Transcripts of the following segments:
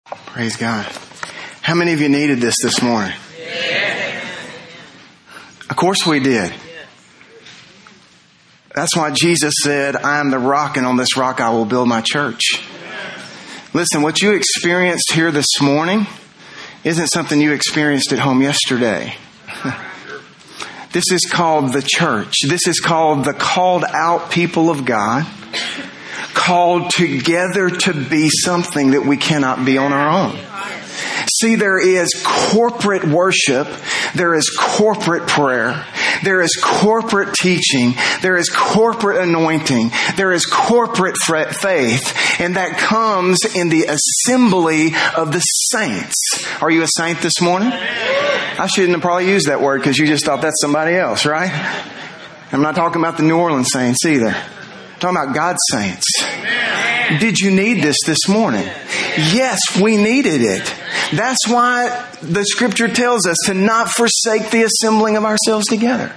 Praise God. How many of you needed this morning? Yeah. Of course we did. That's why Jesus said, I am the rock, and on this rock I will build my church. Listen, what you experienced here this morning isn't something you experienced at home yesterday. This is called the church. This is called the called out people of God, called together to be something that we cannot be on our own. See, there is corporate worship. There is corporate prayer. There is corporate teaching. There is corporate anointing. There is corporate faith. And that comes in the assembly of the saints. Are you a saint this morning? I shouldn't have probably used that word because you just thought that's somebody else, right? I'm not talking about the New Orleans saints either. I'm talking about God's saints. Did you need this morning? Yes, we needed it. That's why the scripture tells us to not forsake the assembling of ourselves together.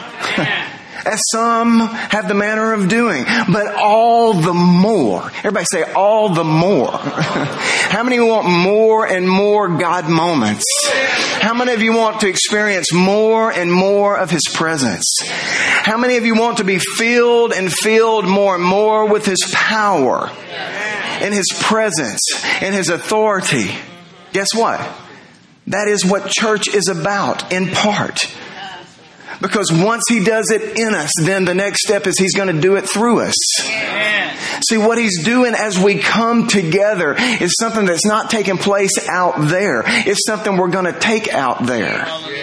As some have the manner of doing, but all the more. Everybody say, all the more. How many want more and more God moments? How many of you want to experience more and more of His presence? How many of you want to be filled and filled more and more with His power and His presence and His authority? Guess what? That is what church is about, in part. Because once He does it in us, then the next step is He's going to do it through us. See, what He's doing as we come together is something that's not taking place out there. It's something we're going to take out there.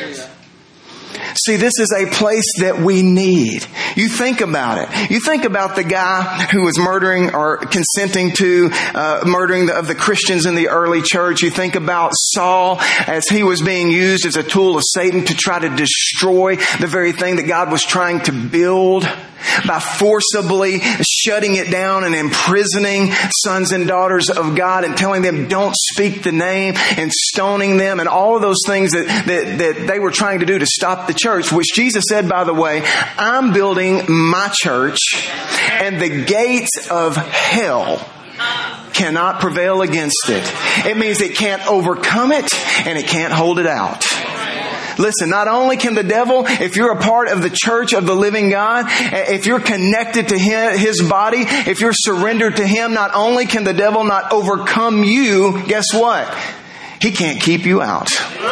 See, this is a place that we need. You think about it. You think about the guy who was murdering or consenting to murdering of the Christians in the early church. You think about Saul as he was being used as a tool of Satan to try to destroy the very thing that God was trying to build by forcibly shutting it down and imprisoning sons and daughters of God and telling them don't speak the name and stoning them and all of those things that they were trying to do to stop the church, which Jesus said, by the way, I'm building my church and the gates of hell cannot prevail against it. It means it can't overcome it and it can't hold it out. Listen, not only can the devil, if you're a part of the church of the living God, if you're connected to His body, if you're surrendered to Him, not only can the devil not overcome you, guess what? He can't keep you out.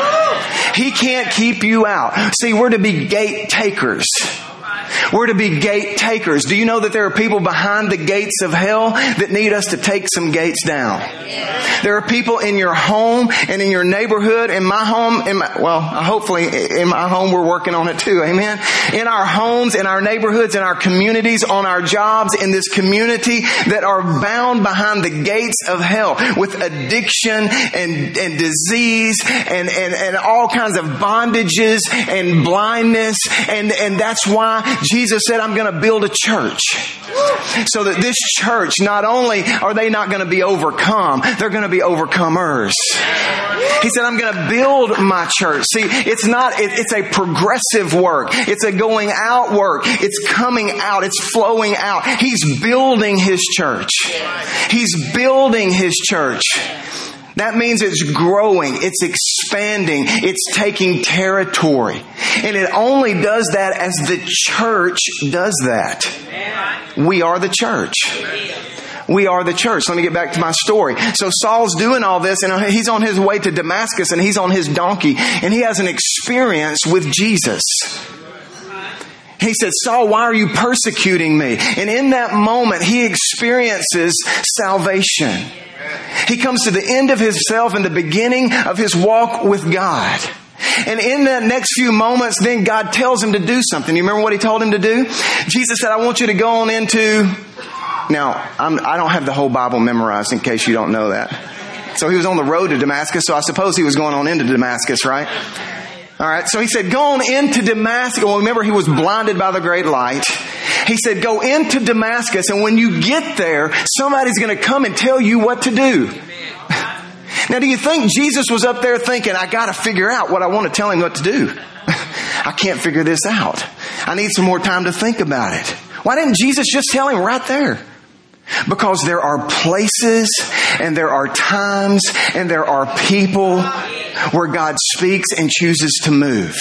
He can't keep you out. See, we're to be gate takers. We're to be gate takers. Do you know that there are people behind the gates of hell that need us to take some gates down? There are people in your home and in your neighborhood, in my home, hopefully in my home we're working on it too, amen? In our homes, in our neighborhoods, in our communities, on our jobs, in this community that are bound behind the gates of hell with addiction and disease and all kinds of bondages and blindness. And that's why Jesus said, I'm going to build a church. So that this church, not only are they not going to be overcome, they're going to be overcomers. He said, I'm going to build my church. See, it's a progressive work. It's a going out work. It's coming out. It's flowing out. He's building His church. He's building His church. That means it's growing, it's expanding, it's taking territory. And it only does that as the church does that. We are the church. We are the church. Let me get back to my story. So Saul's doing all this and he's on his way to Damascus and he's on his donkey and he has an experience with Jesus. He said, Saul, why are you persecuting me? And in that moment, he experiences salvation. He comes to the end of himself and the beginning of his walk with God. And in that next few moments, then God tells him to do something. You remember what He told him to do? Jesus said, I want you to go on into... Now, I don't have the whole Bible memorized in case you don't know that. So he was on the road to Damascus, so I suppose he was going on into Damascus, right? All right, so he said, go on into Damascus. Well, remember, he was blinded by the great light. He said, go into Damascus, and when you get there, somebody's going to come and tell you what to do. Now, do you think Jesus was up there thinking, I got to figure out what I want to tell him what to do? I can't figure this out. I need some more time to think about it. Why didn't Jesus just tell him right there? Because there are places and there are times and there are people where God speaks and chooses to move.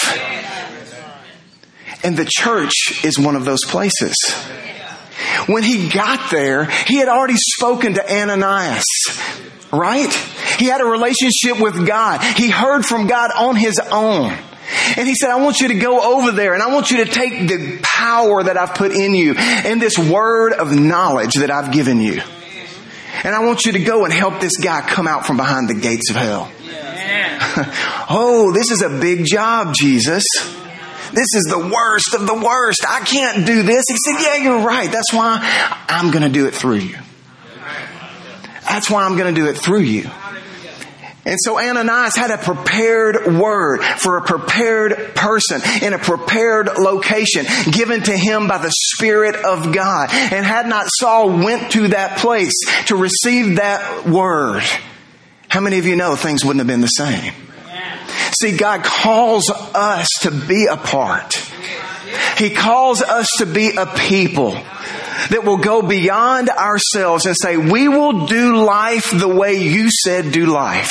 And the church is one of those places. When he got there, he had already spoken to Ananias, right? He had a relationship with God. He heard from God on his own. And he said, I want you to go over there and I want you to take the power that I've put in you and this word of knowledge that I've given you. And I want you to go and help this guy come out from behind the gates of hell. Oh, this is a big job, Jesus. This is the worst of the worst. I can't do this. He said, yeah, you're right. That's why I'm going to do it through you. That's why I'm going to do it through you. And so Ananias had a prepared word for a prepared person in a prepared location given to him by the Spirit of God. And had not Saul went to that place to receive that word, how many of you know things wouldn't have been the same? See, God calls us to be a part. He calls us to be a people that will go beyond ourselves and say, we will do life the way you said do life.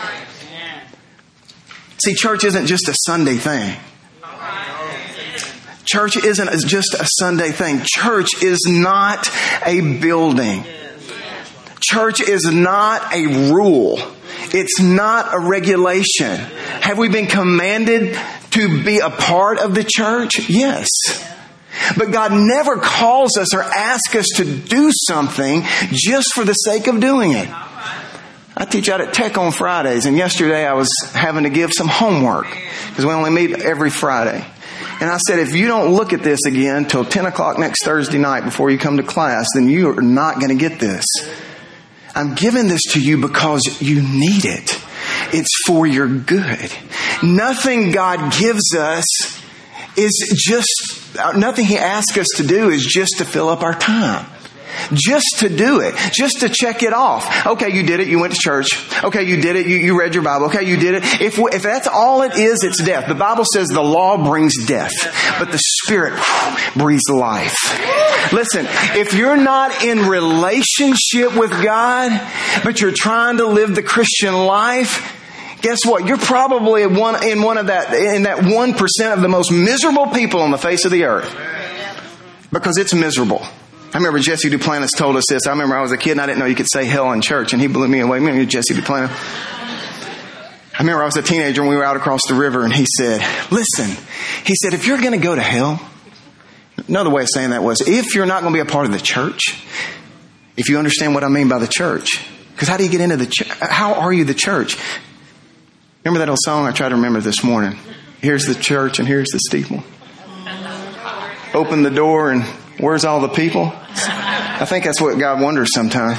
See, church isn't just a Sunday thing. Church isn't just a Sunday thing. Church is not a building. Church is not a rule. It's not a regulation. Have we been commanded to be a part of the church? Yes. But God never calls us or asks us to do something just for the sake of doing it. I teach out at Tech on Fridays, and yesterday I was having to give some homework because we only meet every Friday. And I said, if you don't look at this again till 10 o'clock next Thursday night before you come to class, then you are not going to get this. I'm giving this to you because you need it. It's for your good. Nothing God gives us nothing He asks us to do is just to fill up our time. Just to do it. Just to check it off. Okay, you did it. You went to church. Okay, you did it. You read your Bible. Okay, you did it. If that's all it is, it's death. The Bible says the law brings death, but the Spirit breathes life. Listen, if you're not in relationship with God, but you're trying to live the Christian life, guess what? You're probably in that 1% of the most miserable people on the face of the earth. Because it's miserable. I remember Jesse Duplantis told us this. I remember I was a kid and I didn't know you could say hell in church, and he blew me away. Remember Jesse Duplantis? I remember I was a teenager and we were out across the river, and he said, listen, he said, if you're going to go to hell, another way of saying that was, if you're not going to be a part of the church, if you understand what I mean by the church, because how do you get into the church? How are you the church? Remember that old song I tried to remember this morning? Here's the church and here's the steeple. Open the door and where's all the people? I think that's what God wonders sometimes.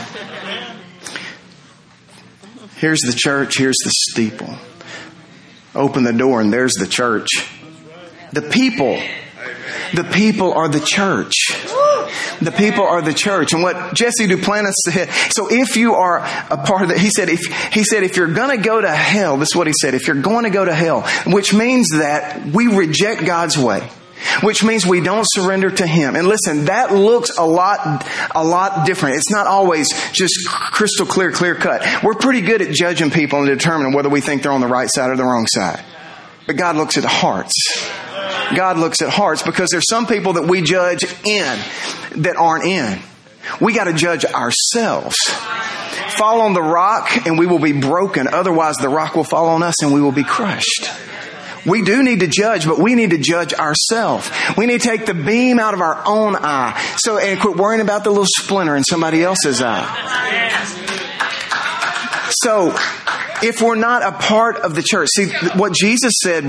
Here's the church, here's the steeple. Open the door and there's the church. The people are the church. The people are the church. And what Jesse Duplantis said, so if you are a part of it, he said, if you're going to go to hell, this is what he said, if you're going to go to hell, which means that we reject God's way, which means we don't surrender to Him. And listen, that looks a lot different. It's not always just crystal clear cut. We're pretty good at judging people and determining whether we think they're on the right side or the wrong side. But God looks at hearts. God looks at hearts, because there's some people that we judge in that aren't in. We got to judge ourselves. Fall on the rock and we will be broken. Otherwise the rock will fall on us and we will be crushed. We do need to judge, but we need to judge ourselves. We need to take the beam out of our own eye. And quit worrying about the little splinter in somebody else's eye. So, if we're not a part of the church, see, what Jesus said,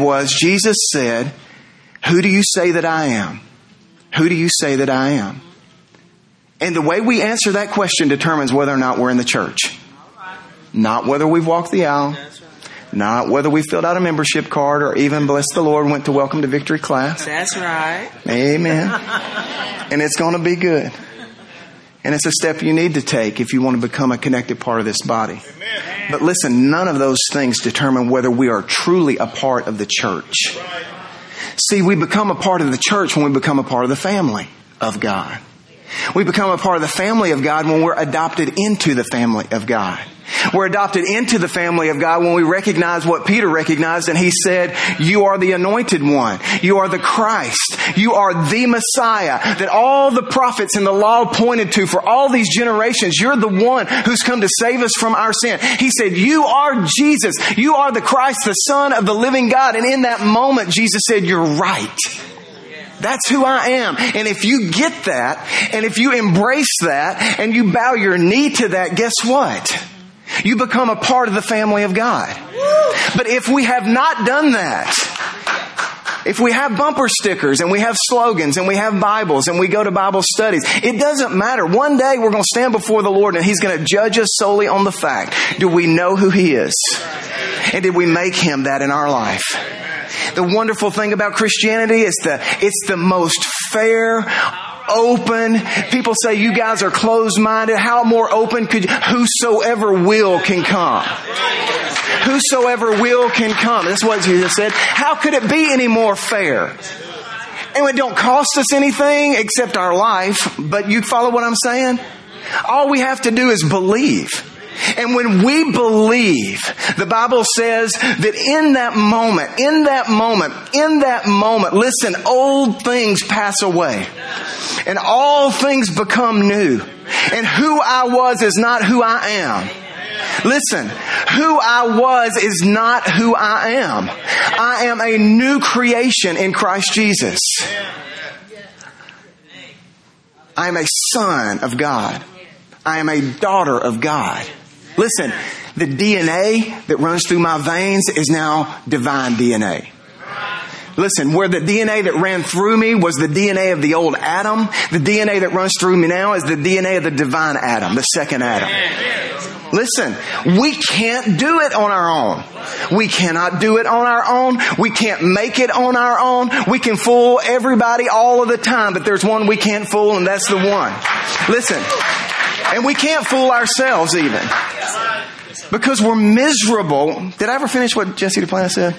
who do you say that I am? Who do you say that I am? And the way we answer that question determines whether or not we're in the church. Not whether we've walked the aisle. Not whether we filled out a membership card or even, bless the Lord, went to Welcome to Victory class. That's right. Amen. And it's going to be good. And it's a step you need to take if you want to become a connected part of this body. Amen. But listen, none of those things determine whether we are truly a part of the church. See, we become a part of the church when we become a part of the family of God. We become a part of the family of God when we're adopted into the family of God. We're adopted into the family of God when we recognize what Peter recognized, and he said, you are the anointed one. You are the Christ. You are the Messiah that all the prophets and the law pointed to for all these generations. You're the one who's come to save us from our sin. He said, you are Jesus. You are the Christ, the Son of the living God. And in that moment, Jesus said, you're right. That's who I am. And if you get that, and if you embrace that, and you bow your knee to that, guess what? You become a part of the family of God. But if we have not done that, if we have bumper stickers and we have slogans and we have Bibles and we go to Bible studies, it doesn't matter. One day we're going to stand before the Lord and He's going to judge us solely on the fact, do we know who He is? And did we make Him that in our life? The wonderful thing about Christianity is it's the most fair, open. People say you guys are closed-minded. How more open could you? Whosoever will can come. Whosoever will can come. That's what Jesus said. How could it be any more fair? And it don't cost us anything except our life. But you follow what I'm saying? All we have to do is believe. And when we believe, the Bible says that in that moment, listen, old things pass away and all things become new. And who I was is not who I am. Listen, who I was is not who I am. I am a new creation in Christ Jesus. I am a son of God. I am a daughter of God. Listen, the DNA that runs through my veins is now divine DNA. Listen, where the DNA that ran through me was the DNA of the old Adam, the DNA that runs through me now is the DNA of the divine Adam, the second Adam. Listen, we can't do it on our own. We cannot do it on our own. We can't make it on our own. We can fool everybody all of the time, but there's one we can't fool, and that's the one. Listen, and we can't fool ourselves even. Because we're miserable. Did I ever finish what Jesse Duplantis said?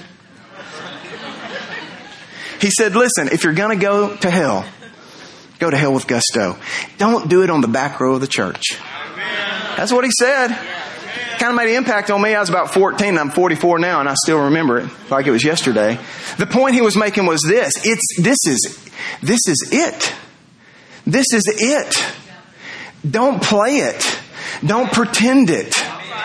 He said, listen, if you're going to go to hell with gusto. Don't do it on the back row of the church. That's what he said. Kind of made an impact on me. I was about 14 and I'm 44 now and I still remember it like it was yesterday. The point he was making was this. This is it. This is it. Don't play it. Don't pretend it.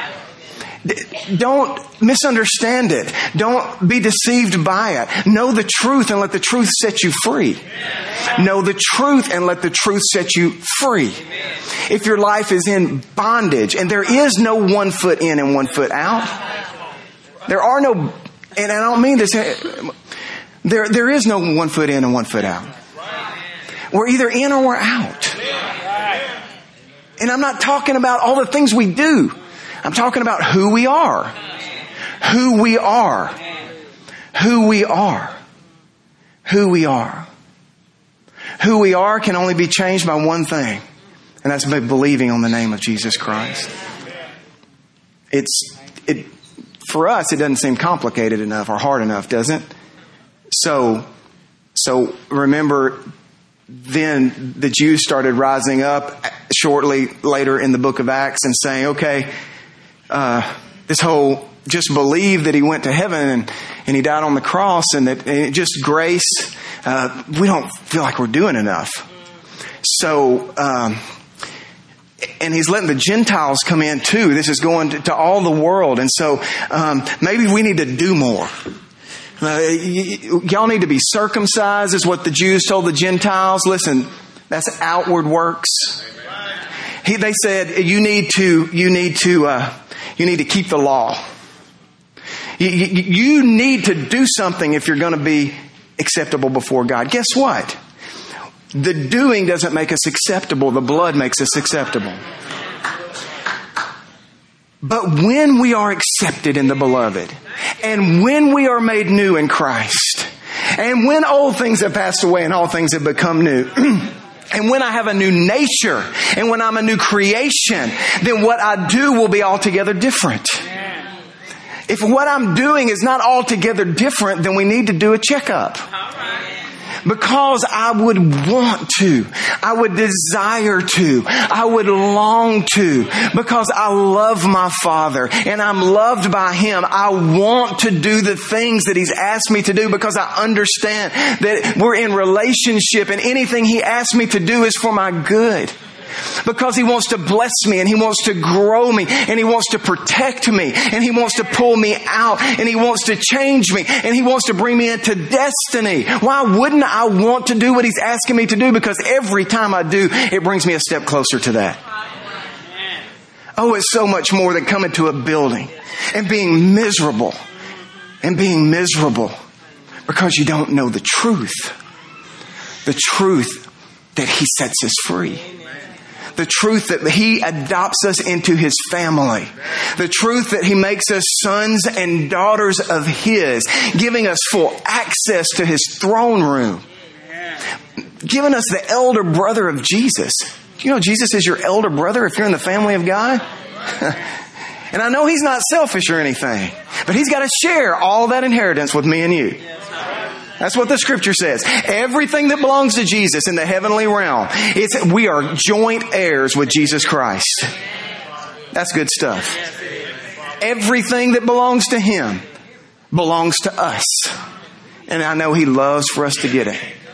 Don't misunderstand it. Don't be deceived by it. Know the truth and let the truth set you free. Know the truth and let the truth set you free. If your life is in bondage, and there is no 1 foot in and 1 foot out. There are no, and I don't mean this, there is no 1 foot in and 1 foot out. We're either in or we're out. And I'm not talking about all the things we do. I'm talking about who we are. Who we are. Who we are. Who we are. Who we are can only be changed by one thing. And that's by believing on the name of Jesus Christ. For us, it doesn't seem complicated enough or hard enough, does it? So remember, then the Jews started rising up shortly later in the book of Acts and saying, okay, this whole just believe that He went to heaven and He died on the cross and that just grace, we don't feel like we're doing enough. So, and He's letting the Gentiles come in too. This is going to all the world. And so maybe we need to do more. Y'all need to be circumcised is what the Jews told the Gentiles. Listen, that's outward works. They said you need to keep the law. You need to do something if you're going to be acceptable before God. Guess what? The doing doesn't make us acceptable. The blood makes us acceptable. But when we are accepted in the beloved, and when we are made new in Christ, and when old things have passed away and all things have become new, and when I have a new nature, and when I'm a new creation, then what I do will be altogether different. If what I'm doing is not altogether different, then we need to do a checkup. Because I would want to. I would desire to. I would long to. Because I love my Father and I'm loved by Him. I want to do the things that He's asked me to do because I understand that we're in relationship and anything He asks me to do is for my good. Because He wants to bless me and He wants to grow me and He wants to protect me and He wants to pull me out and He wants to change me and He wants to bring me into destiny. Why wouldn't I want to do what He's asking me to do? Because every time I do, it brings me a step closer to that. Oh, it's so much more than coming to a building and being miserable because you don't know the truth that He sets us free. The truth that He adopts us into His family. The truth that He makes us sons and daughters of His, giving us full access to His throne room. Giving us the elder brother of Jesus. You know, Jesus is your elder brother if you're in the family of God. And I know He's not selfish or anything, but He's got to share all that inheritance with me and you. That's what the Scripture says. Everything that belongs to Jesus in the heavenly realm, we are joint heirs with Jesus Christ. That's good stuff. Everything that belongs to Him belongs to us. And I know He loves for us to get it.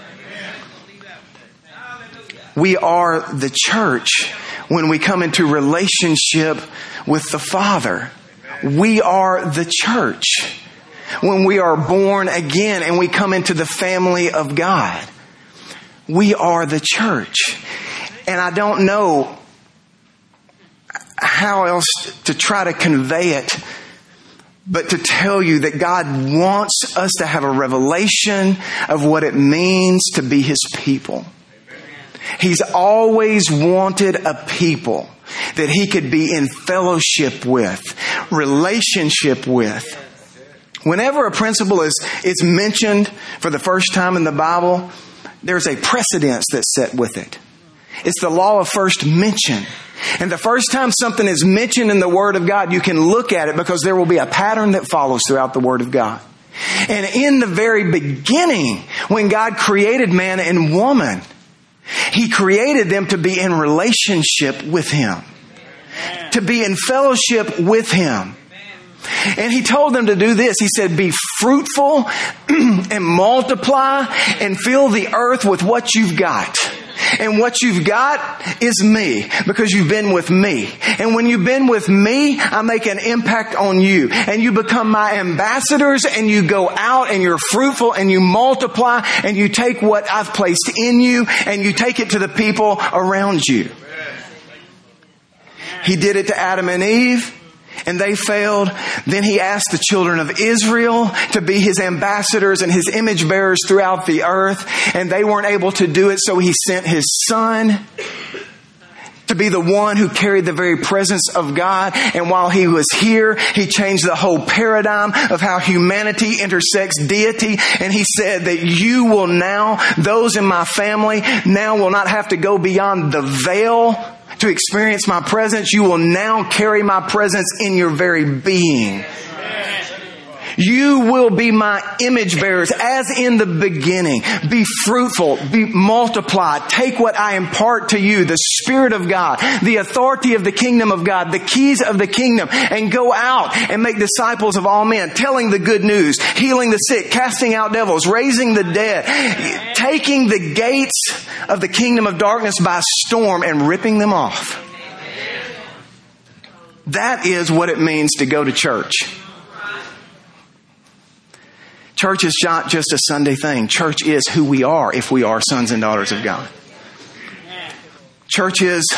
We are the church when we come into relationship with the Father. We are the church when we are born again and we come into the family of God. We are the church. And I don't know how else to try to convey it, but to tell you that God wants us to have a revelation of what it means to be His people. He's always wanted a people that He could be in fellowship with, relationship with. Whenever a principle is mentioned for the first time in the Bible, there's a precedence that's set with it. It's the law of first mention. And the first time something is mentioned in the Word of God, you can look at it because there will be a pattern that follows throughout the Word of God. And in the very beginning, when God created man and woman, He created them to be in relationship with Him, to be in fellowship with Him. And He told them to do this. He said, be fruitful and multiply and fill the earth with what you've got. And what you've got is me, because you've been with me. And when you've been with me, I make an impact on you. And you become my ambassadors, and you go out and you're fruitful and you multiply and you take what I've placed in you and you take it to the people around you. He did it to Adam and Eve, and they failed. Then He asked the children of Israel to be His ambassadors and His image bearers throughout the earth. And they weren't able to do it, so He sent His Son to be the one who carried the very presence of God. And while He was here, He changed the whole paradigm of how humanity intersects deity. And He said that you will now, those in my family, now will not have to go beyond the veil to experience my presence. You will now carry my presence in your very being. You will be my image bearers as in the beginning. Be fruitful, be multiplied. Take what I impart to you, the Spirit of God, the authority of the kingdom of God, the keys of the kingdom, and go out and make disciples of all men, telling the good news, healing the sick, casting out devils, raising the dead, taking the gates of the kingdom of darkness by storm and ripping them off. That is what it means to go to church. Church is not just a Sunday thing. Church is who we are if we are sons and daughters of God. Church is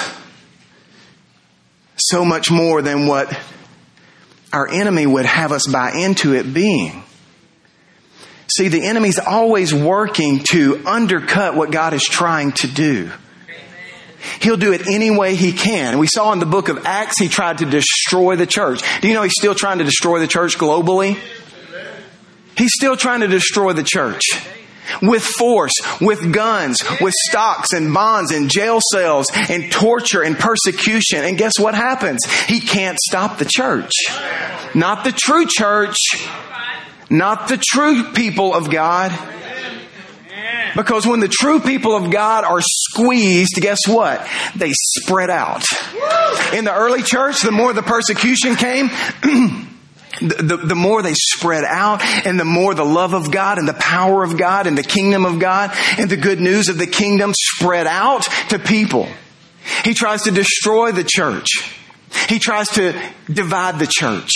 so much more than what our enemy would have us buy into it being. See, the enemy's always working to undercut what God is trying to do. He'll do it any way he can. We saw in the book of Acts, he tried to destroy the church. Do you know he's still trying to destroy the church globally? He's still trying to destroy the church with force, with guns, with stocks and bonds and jail cells and torture and persecution. And guess what happens? He can't stop the church. Not the true church. Not the true people of God. Because when the true people of God are squeezed, guess what? They spread out. In the early church, the more the persecution came, the more they spread out, and the more the love of God and the power of God and the kingdom of God and the good news of the kingdom spread out to people. He tries to destroy the church. He tries to divide the church.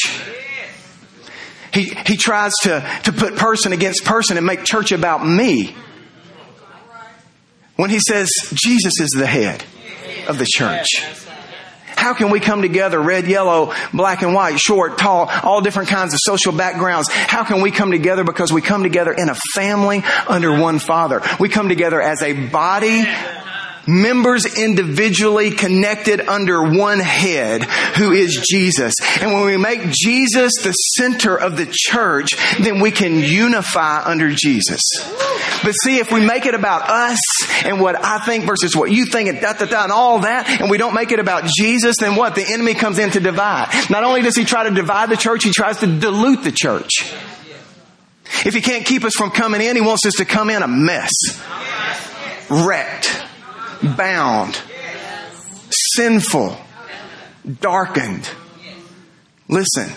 He tries to put person against person and make church about me. When he says Jesus is the head of the church. How can we come together, red, yellow, black and white, short, tall, all different kinds of social backgrounds? How can we come together? Because we come together in a family under one Father. We come together as a body, members individually connected under one head, who is Jesus. And when we make Jesus the center of the church, then we can unify under Jesus. But see, if we make it about us and what I think versus what you think and and all that, and we don't make it about Jesus, then what? The enemy comes in to divide. Not only does he try to divide the church, he tries to dilute the church. If he can't keep us from coming in, he wants us to come in a mess. Wrecked. Bound. Sinful. Darkened. Listen.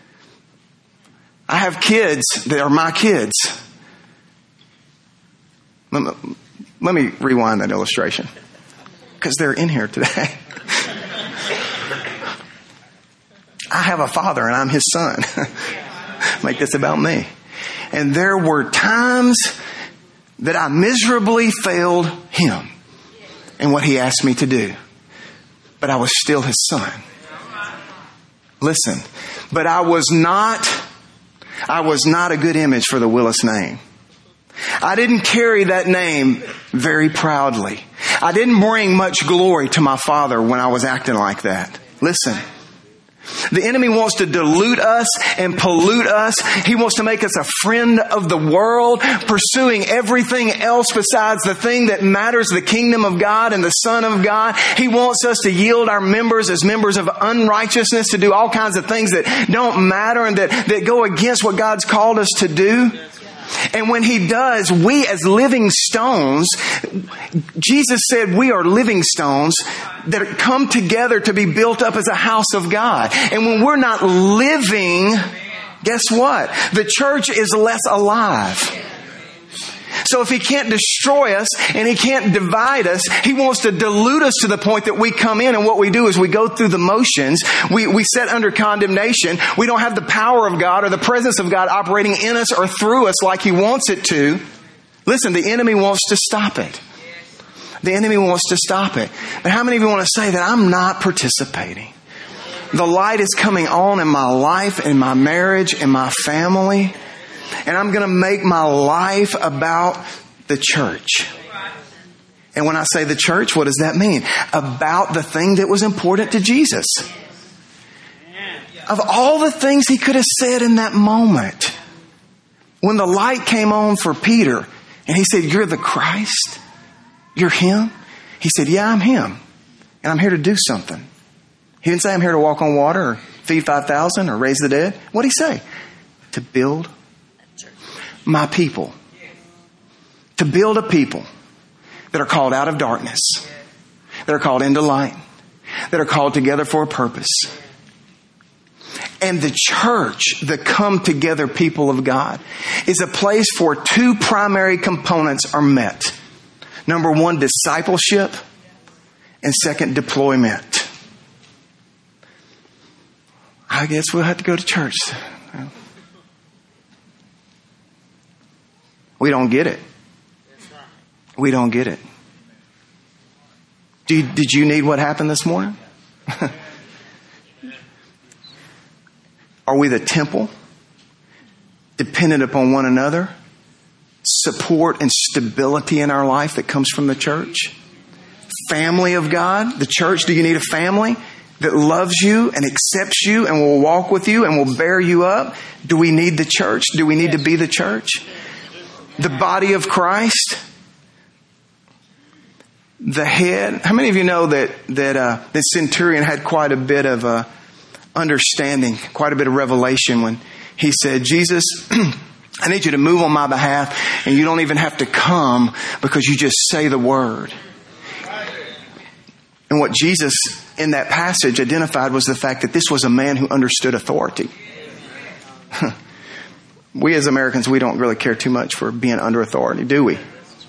I have kids that are my kids. Let me rewind that illustration, because they're in here today. I have a father and I'm his son. Make this about me. And there were times that I miserably failed him in what he asked me to do. But I was still his son. Listen, but I was not a good image for the Willis name. I didn't carry that name very proudly. I didn't bring much glory to my father when I was acting like that. Listen, the enemy wants to dilute us and pollute us. He wants to make us a friend of the world, pursuing everything else besides the thing that matters, the kingdom of God and the Son of God. He wants us to yield our members as members of unrighteousness, to do all kinds of things that don't matter and that go against what God's called us to do. And when he does, we as living stones, Jesus said we are living stones that come together to be built up as a house of God. And when we're not living, guess what? The church is less alive. So if he can't destroy us and he can't divide us, he wants to dilute us to the point that we come in and what we do is we go through the motions. We sit under condemnation. We don't have the power of God or the presence of God operating in us or through us like he wants it to. Listen, the enemy wants to stop it. The enemy wants to stop it. But how many of you want to say that I'm not participating? The light is coming on in my life, in my marriage, in my family. And I'm going to make my life about the church. And when I say the church, what does that mean? About the thing that was important to Jesus. Of all the things he could have said in that moment, when the light came on for Peter and he said, "You're the Christ? You're him?" He said, "Yeah, I'm him. And I'm here to do something." He didn't say, "I'm here to walk on water or feed 5,000 or raise the dead." What did he say? To build my people. To build a people that are called out of darkness, that are called into light, that are called together for a purpose. And the church, the come together people of God, is a place where two primary components are met. Number one, discipleship, and second, deployment. I guess we'll have to go to church. We don't get it. We don't get it. Did you need what happened this morning? Are we the temple? Dependent upon one another? Support and stability in our life that comes from the church? Family of God? The church, do you need a family that loves you and accepts you and will walk with you and will bear you up? Do we need the church? Do we need to be the church? The body of Christ, the head. How many of you know that the centurion had quite a bit of understanding, quite a bit of revelation when he said, "Jesus, I need you to move on my behalf, and you don't even have to come because you just say the word. And what Jesus in that passage identified was the fact that this was a man who understood authority. We as Americans, we don't really care too much for being under authority, do we?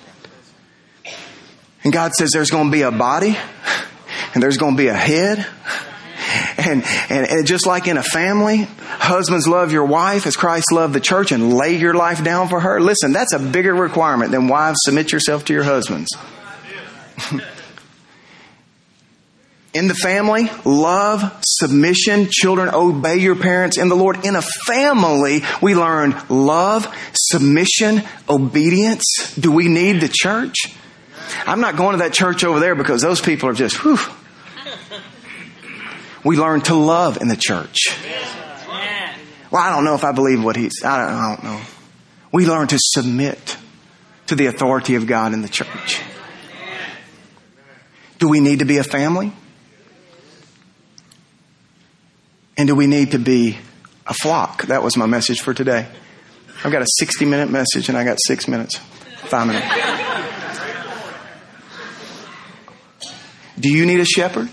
And God says there's going to be a body and there's going to be a head. And just like in a family, husbands love your wife as Christ loved the church and lay your life down for her. Listen, that's a bigger requirement than wives submit yourself to your husbands. In the family, love, submission, children, obey your parents in the Lord. In a family, we learn love, submission, obedience. Do we need the church? I'm not going to that church over there because those people are just, whew. We learn to love in the church. Well, I don't know if I believe what I don't know. We learn to submit to the authority of God in the church. Do we need to be a family? And do we need to be a flock? That was my message for today. I've got a 60-minute message and I got 6 minutes. 5 minutes. Do you need a shepherd?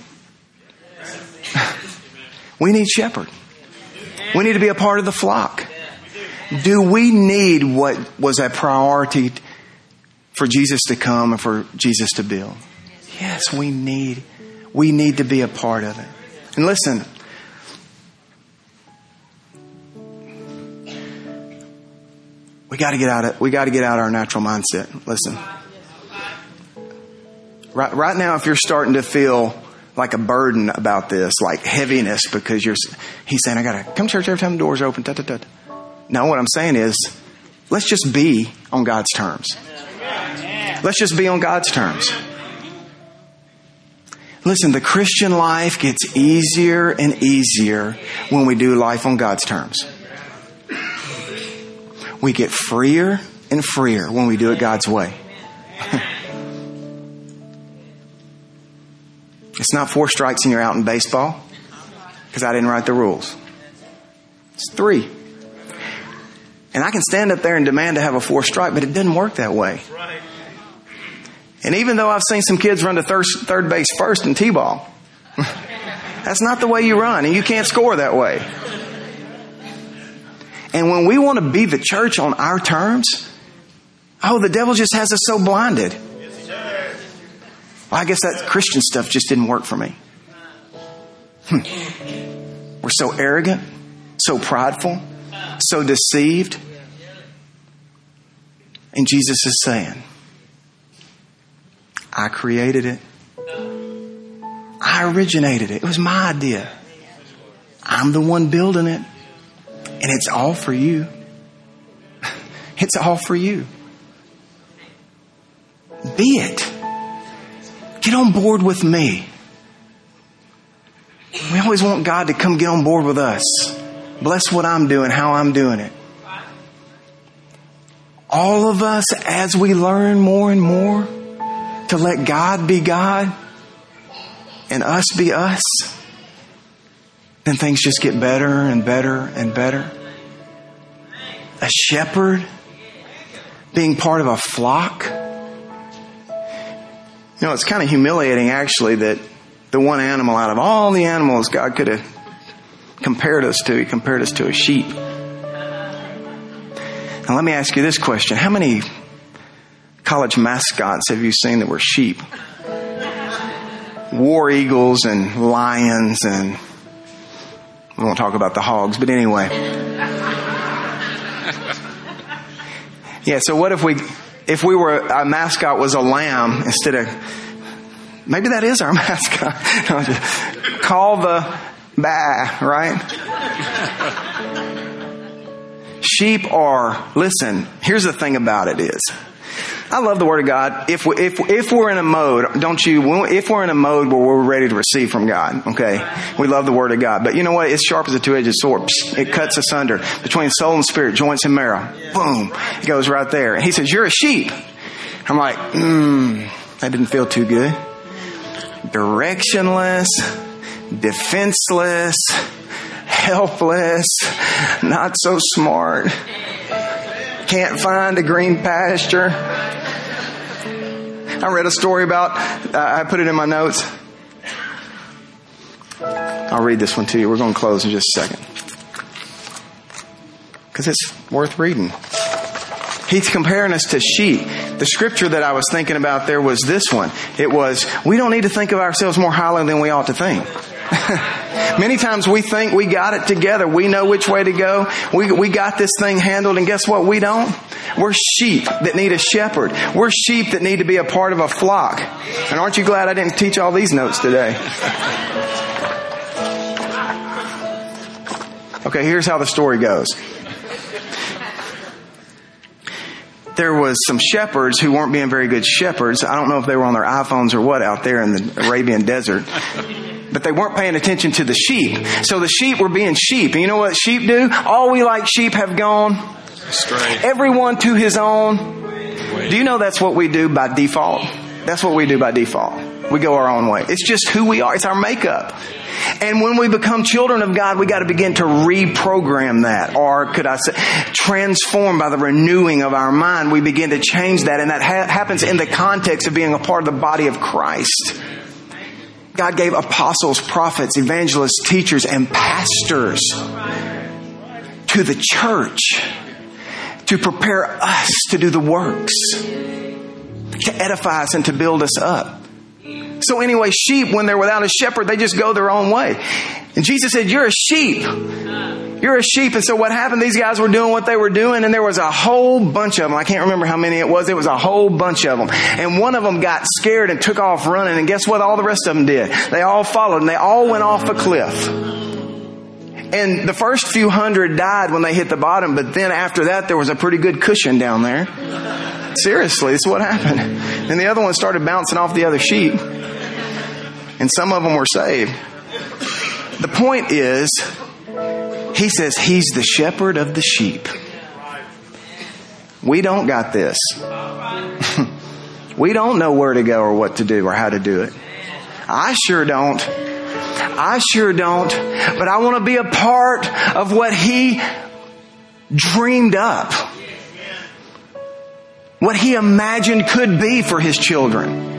We need shepherd. We need to be a part of the flock. Do we need what was a priority for Jesus to come and for Jesus to build? Yes, we need to be a part of it. And listen, we got to get out our natural mindset. Listen. Right now, if you're starting to feel like a burden about this, like heaviness because he's saying, I got to come to church every time the doors are open. No, what I'm saying is, let's just be on God's terms. Let's just be on God's terms. Listen, the Christian life gets easier and easier when we do life on God's terms. We get freer and freer when we do it God's way. It's not 4 strikes and you're out in baseball because I didn't write the rules. It's 3. And I can stand up there and demand to have a 4th strike, but it doesn't work that way. And even though I've seen some kids run to third base first in T-ball, that's not the way you run, and you can't score that way. And when we want to be the church on our terms, the devil just has us so blinded. Well, I guess that Christian stuff just didn't work for me. We're so arrogant, so prideful, so deceived. And Jesus is saying, I created it. I originated it. It was my idea. I'm the one building it. And it's all for you. It's all for you. Be it. Get on board with me. We always want God to come get on board with us. Bless what I'm doing, how I'm doing it. All of us, as we learn more and more to let God be God and us be us, then things just get better and better and better. A shepherd, being part of a flock. You know, it's kind of humiliating actually that the one animal out of all the animals God could have compared us to, He compared us to a sheep. Now let me ask you this question. How many college mascots have you seen that were sheep? War eagles and lions, and we won't talk about the hogs, but anyway. Yeah, so what if we were, our mascot was a lamb instead of, maybe that is our mascot. Call the bah, right? Sheep are, listen, here's the thing about it is, I love the Word of God. If we're in a mode, don't you? If we're in a mode where we're ready to receive from God, okay, we love the Word of God. But you know what? It's sharp as a 2-edged sword. It cuts asunder between soul and spirit, joints and marrow. Boom! It goes right there. And He says, "You're a sheep." I'm like, that didn't feel too good. Directionless, defenseless, helpless, not so smart. can't find a green pasture. I read a story about, I put it in my notes. I'll read this one to you. We're going to close in just a second, because it's worth reading. He's comparing us to sheep. The scripture that I was thinking about there was this one. It was, we don't need to think of ourselves more highly than we ought to think. Many times we think we got it together. We know which way to go. We got this thing handled, and guess what? We don't. We're sheep that need a shepherd. We're sheep that need to be a part of a flock. And aren't you glad I didn't teach all these notes today? Okay, here's how the story goes. There was some shepherds who weren't being very good shepherds. I don't know if they were on their iPhones or what out there in the Arabian desert. But they weren't paying attention to the sheep. So the sheep were being sheep. And you know what sheep do? All we like sheep have gone astray. Everyone to his own. Do you know that's what we do by default? That's what we do by default. We go our own way. It's just who we are. It's our makeup. And when we become children of God, we got to begin to reprogram that. Or could I say, transform by the renewing of our mind. We begin to change that. And that happens in the context of being a part of the body of Christ. God gave apostles, prophets, evangelists, teachers, and pastors to the church to prepare us to do the works, to edify us and to build us up. So anyway, sheep, when they're without a shepherd, they just go their own way. And Jesus said, you're a sheep. You're a sheep. And so what happened, these guys were doing what they were doing, and there was a whole bunch of them. I can't remember how many it was. It was a whole bunch of them. And one of them got scared and took off running. And guess what all the rest of them did? They all followed, and they all went off a cliff. And the first few hundred died when they hit the bottom, but then after that, there was a pretty good cushion down there. Seriously, this is what happened. And the other one started bouncing off the other sheep. And some of them were saved. The point is, he says he's the shepherd of the sheep. We don't got this. We don't know where to go or what to do or how to do it. I sure don't. I sure don't. But I want to be a part of what he dreamed up. What he imagined could be for his children.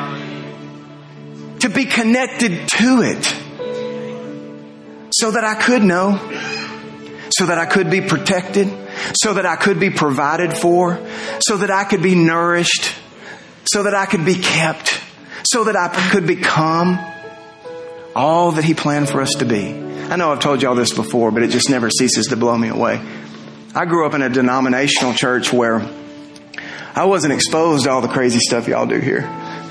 To be connected to it. So that I could know. So that I could be protected. So that I could be provided for. So that I could be nourished. So that I could be kept. So that I could become all that he planned for us to be. I know I've told y'all this before, but it just never ceases to blow me away. I grew up in a denominational church where I wasn't exposed to all the crazy stuff y'all do here.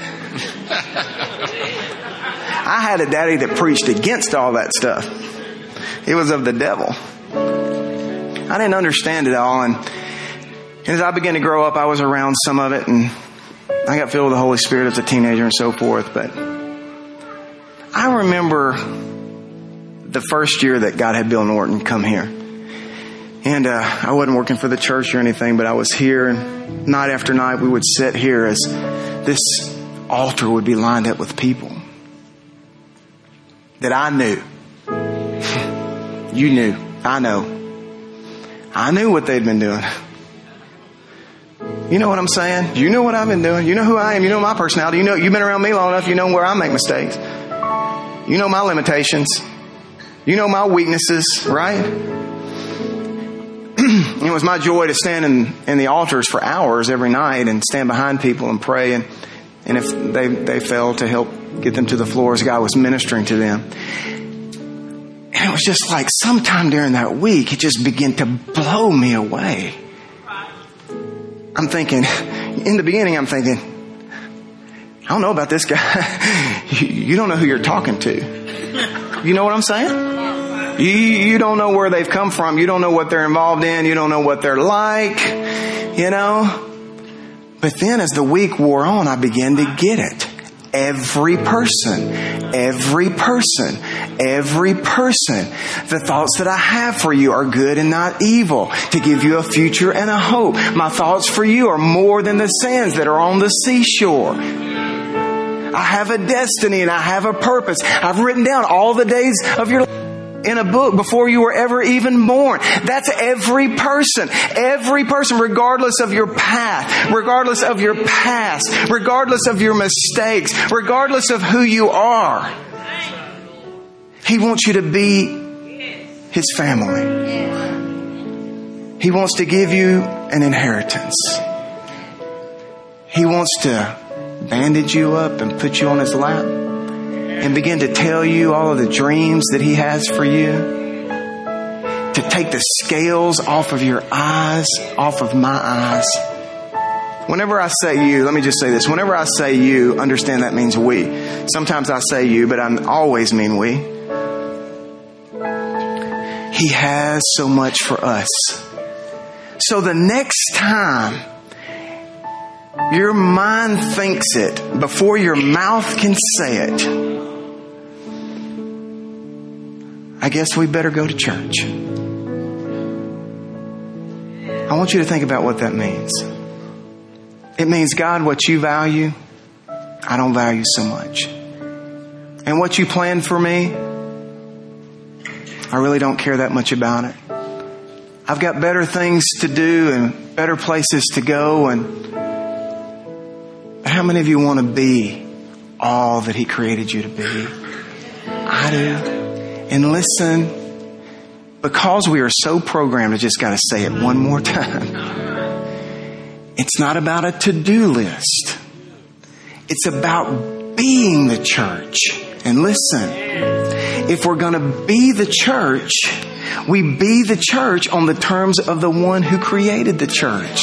I had a daddy that preached against all that stuff. It was of the devil. I didn't understand it all. And as I began to grow up, I was around some of it. And I got filled with the Holy Spirit as a teenager and so forth. But I remember the first year that God had Bill Norton come here. And I wasn't working for the church or anything, but I was here. And night after night, we would sit here as this altar would be lined up with people that I knew. You knew. I know. I knew what they'd been doing. You know what I'm saying? You know what I've been doing. You know who I am. You know my personality. You know, you've been around me long enough. You know where I make mistakes. You know my limitations. You know my weaknesses, right? It was my joy to stand in the altars for hours every night and stand behind people and pray. And if they fell, to help get them to the floor as God was ministering to them. And it was just like sometime during that week, it just began to blow me away. I'm thinking, in the beginning, I'm thinking, I don't know about this guy. You don't know who you're talking to. You know what I'm saying? You don't know where they've come from. You don't know what they're involved in. You don't know what they're like, you know. But then as the week wore on, I began to get it. Every person. The thoughts that I have for you are good and not evil, to give you a future and a hope. My thoughts for you are more than the sands that are on the seashore. I have a destiny and I have a purpose. I've written down all the days of your life in a book before you were ever even born. That's every person, regardless of your path, regardless of your past, regardless of your mistakes, regardless of who you are. He wants you to be His family. He wants to give you an inheritance. He wants to bandage you up and put you on His lap and begin to tell you all of the dreams that He has for you. To take the scales off of your eyes, off of my eyes. Whenever I say you, let me just say this. Whenever I say you, understand that means we. Sometimes I say you, but I always mean we. He has so much for us. So the next time your mind thinks it before your mouth can say it, I guess we better go to church. I want you to think about what that means. It means, God, what you value, I don't value so much. And what you planned for me, I really don't care that much about it. I've got better things to do and better places to go. And how many of you want to be all that He created you to be? I do. And listen, because we are so programmed, I just got to say it one more time. It's not about a to-do list. It's about being the church. And listen, if we're going to be the church, we be the church on the terms of the one who created the church.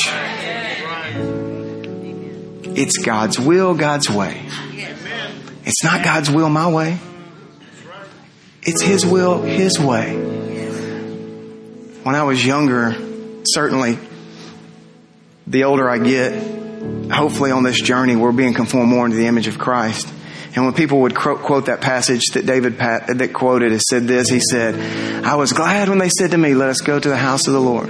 It's God's will, God's way. It's not God's will, my way. It's His will, His way. When I was younger, certainly, the older I get, hopefully on this journey, we're being conformed more into the image of Christ. And when people would quote that passage that David that quoted, it said this. He said, I was glad when they said to me, let us go to the house of the Lord.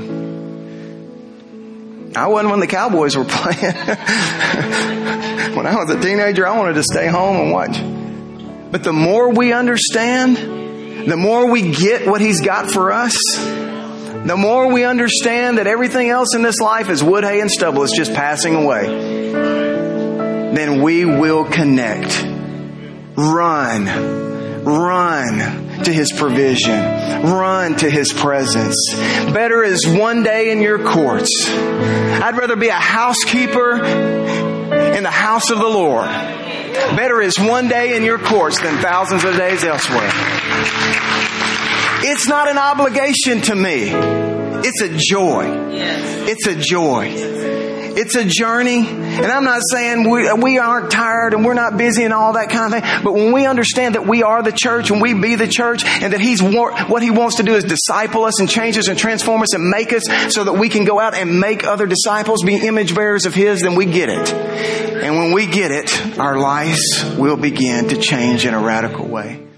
I wasn't when the Cowboys were playing. When I was a teenager, I wanted to stay home and watch. But the more we understand, the more we get what He's got for us, the more we understand that everything else in this life is wood, hay, and stubble. It's just passing away. Then we will connect. Run to His provision. Run to His presence. Better is one day in your courts. I'd rather be a housekeeper in the house of the Lord. Better is one day in your courts than thousands of days elsewhere. It's not an obligation to me. It's a joy. It's a joy. It's a journey. And I'm not saying we aren't tired and we're not busy and all that kind of thing. But when we understand that we are the church and we be the church and that what He wants to do is disciple us and change us and transform us and make us so that we can go out and make other disciples, be image bearers of His, then we get it. And when we get it, our lives will begin to change in a radical way.